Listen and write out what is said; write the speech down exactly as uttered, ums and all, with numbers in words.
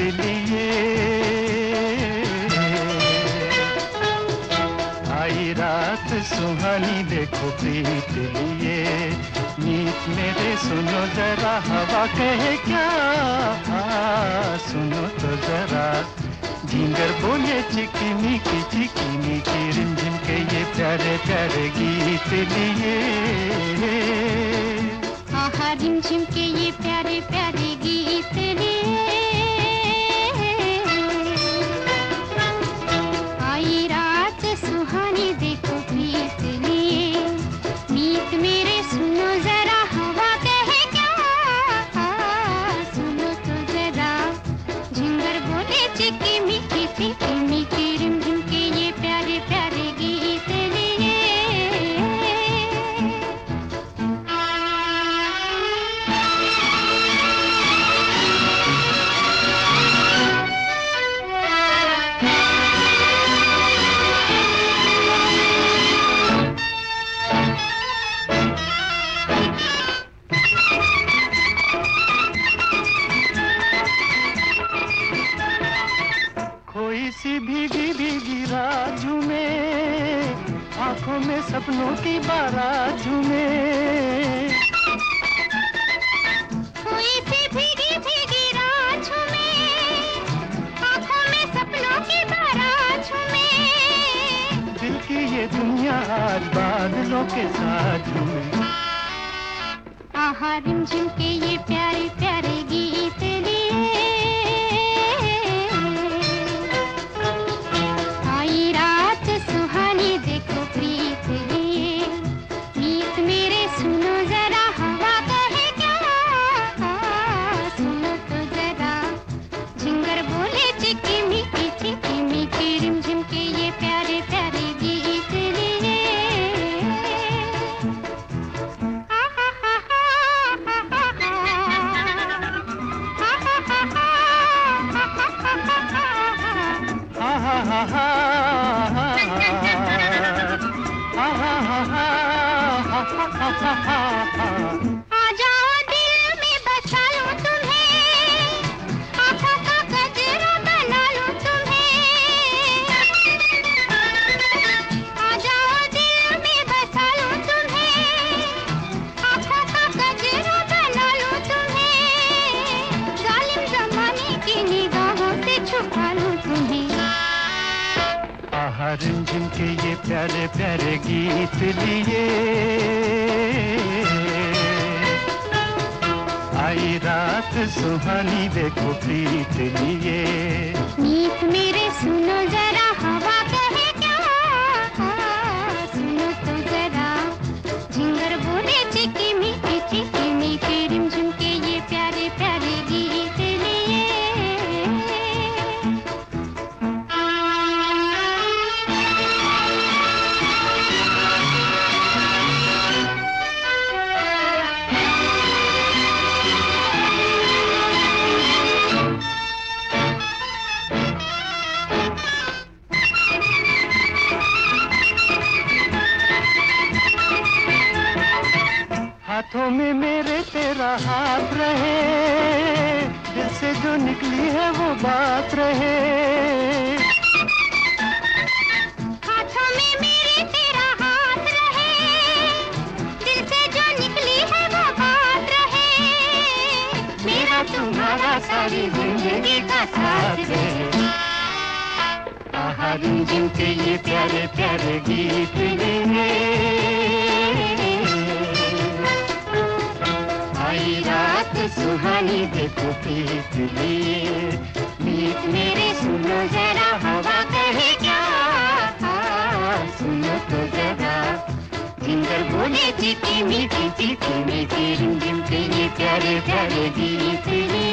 लिए। आई रात सुहानी देखो प्रीत लिए, मीत मेरे सुनो जरा हवा कहे क्या, हाँ सुनो तो जरा झिंगर बोले चिकी मिकी चिकी मिकी रिमझिम के ये प्यारे प्यारे गीत लिए। आहा रिमझिम के ये प्यारे प्यारे गीत लिए। आई रात सुहानी देखो प्रीत लिए, मीत मेरे सुनो जरा हवा कहे क्या, सुनो तो जरा झिंगर बोले चिकी मिकी चिकी मिकी रिमझिम के ये प्यारे प्यारे गीत लिए। कोई सी भीगी भीगी रात झूमे, आंखों में सपनों की बारात झूमे। कोई सी भीगी भीगी रात झूमे, आंखों में सपनों की बारात झूमे। दिल की ये दुनिया आज बादलों के साथ झूमे। आहा रिमझिम के ये प्यारे प्यारे गीत लिए। आई रात सुहानी देखो प्रीत लिए, मीत मेरे सुनो जरा हवा कहे क्या, सुनो तो जरा झिंगर बोले चिकी मिकी चिकी मिकी रिमझिम के ये प्यारे प्यारे गीत लिए। आ जाओ दिल में बसा लूं तुम्हें, आँखों का गजरा बना लूं तुम्हें। आ जाओ दिल में बसा लूं तुम्हें, आँखों का गजरा बना लूं तुम्हें। जालिम जमाने की निगाहों से छुपा लूं तुम्हें। आहा रिमझिम के ये प्यारे प्यारे गीत लिए। आई रात सुहानी देखो प्रीत लिए, मीत मेरे सुनो जरा हवा कहे क्या, सुनो तो जरा झिंगर बोले चिकी मिकी चिकी मिकी रिमझिम के ये प्यारे प्यारे गीत लिए। हाथों में मेरे तेरा हाथ रहे, दिल से जो निकली है वो बात रहे। हाथों में मेरे तेरा हाथ रहे, दिल से जो निकली है वो बात रहे। मेरा तुम्हारा सारी जिंदगी का साथ रहे। आहा रिमझिम के ये प्यारे प्यारे गीत लिए। आई रात सुहानी देखो प्रीत लिए, मीत मेरे सुनो जरा हवा कहे क्या, सुनो तो जरा झिंगर बोले चिकी मिकी चिकी मिकी रिमझिम के ये प्यारे प्यारे गीत लिए।